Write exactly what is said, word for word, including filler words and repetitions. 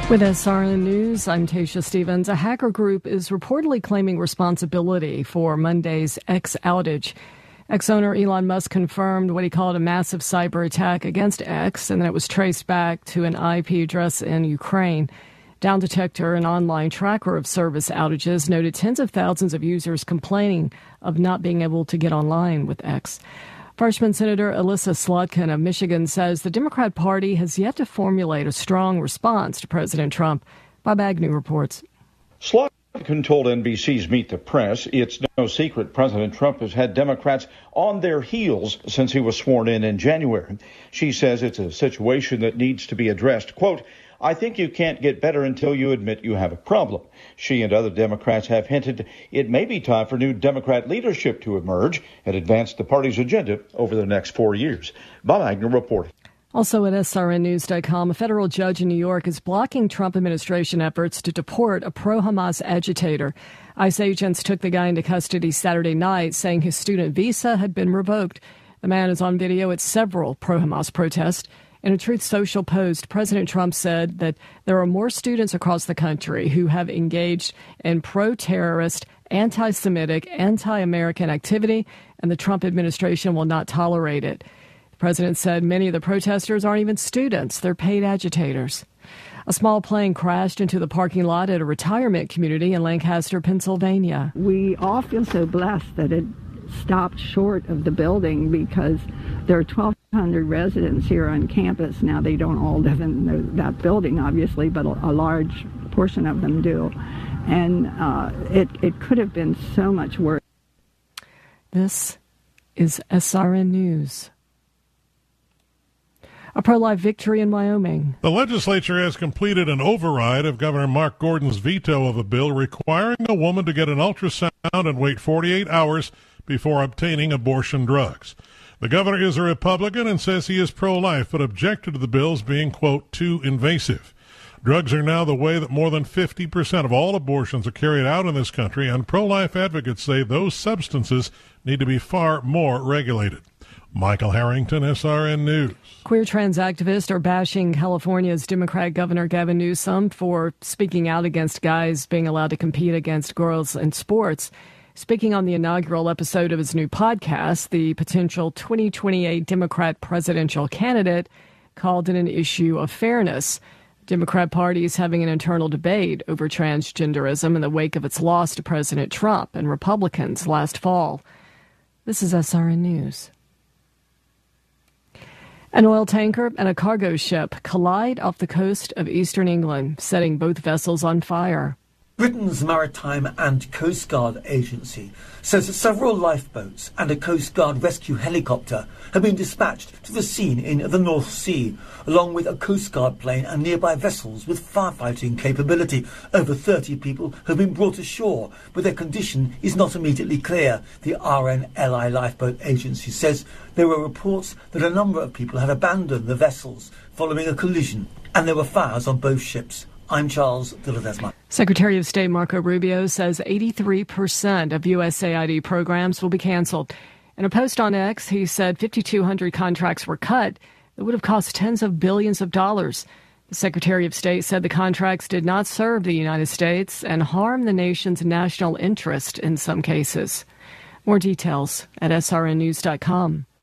With S R N News, I'm Tasha Stevens. A hacker group is reportedly claiming responsibility for Monday's X outage. X owner Elon Musk confirmed what he called a massive cyber attack against X, and that it was traced back to an I P address in Ukraine. Down Detector, an online tracker of service outages, noted tens of thousands of users complaining of not being able to get online with X. Freshman Senator Elissa Slotkin of Michigan says the Democrat Party has yet to formulate a strong response to President Trump. Bob Agnew reports. Slotkin told N B C's Meet the Press it's no secret President Trump has had Democrats on their heels since he was sworn in in January. She says it's a situation that needs to be addressed. Quote, I think you can't get better until you admit you have a problem. She and other Democrats have hinted it may be time for new Democrat leadership to emerge and advance the party's agenda over the next four years. Bob Agnew reporting. Also at S R N news dot com, a federal judge in New York is blocking Trump administration efforts to deport a pro-Hamas agitator. ICE agents took the guy into custody Saturday night, saying his student visa had been revoked. The man is on video at several pro-Hamas protests. In a Truth Social post, President Trump said that there are more students across the country who have engaged in pro-terrorist, anti-Semitic, anti-American activity, and the Trump administration will not tolerate it. The president said many of the protesters aren't even students. They're paid agitators. A small plane crashed into the parking lot at a retirement community in Lancaster, Pennsylvania. We all feel so blessed that it stopped short of the building because there are twelve hundred residents here on campus. Now, they don't all live in the, that building, obviously, but a, a large portion of them do. And uh, it, it could have been so much worse. This is S R N News. A pro-life victory in Wyoming. The legislature has completed an override of Governor Mark Gordon's veto of a bill requiring a woman to get an ultrasound and wait forty-eight hours before obtaining abortion drugs. The governor is a Republican and says he is pro-life, but objected to the bills being, quote, too invasive. Drugs are now the way that more than fifty percent of all abortions are carried out in this country, and pro-life advocates say those substances need to be far more regulated. Michael Harrington, S R N News. Queer trans activists are bashing California's Democrat Governor Gavin Newsom for speaking out against guys being allowed to compete against girls in sports. Speaking on the inaugural episode of his new podcast, the potential twenty twenty-eight Democrat presidential candidate called it an issue of fairness. The Democrat Party is having an internal debate over transgenderism in the wake of its loss to President Trump and Republicans last fall. This is S R N News. An oil tanker and a cargo ship collide off the coast of eastern England, setting both vessels on fire. Britain's Maritime and Coast Guard Agency says that several lifeboats and a Coast Guard rescue helicopter have been dispatched to the scene in the North Sea, along with a Coast Guard plane and nearby vessels with firefighting capability. Over thirty people have been brought ashore, but their condition is not immediately clear. The R N L I Lifeboat Agency says there were reports that a number of people had abandoned the vessels following a collision, and there were fires on both ships. I'm Charles de Ledesma. Secretary of State Marco Rubio says eighty-three percent of U S A I D programs will be canceled. In a post on X, he said fifty-two hundred contracts were cut that would have cost tens of billions of dollars. The Secretary of State said the contracts did not serve the United States and harm the nation's national interest in some cases. More details at S R N news dot com.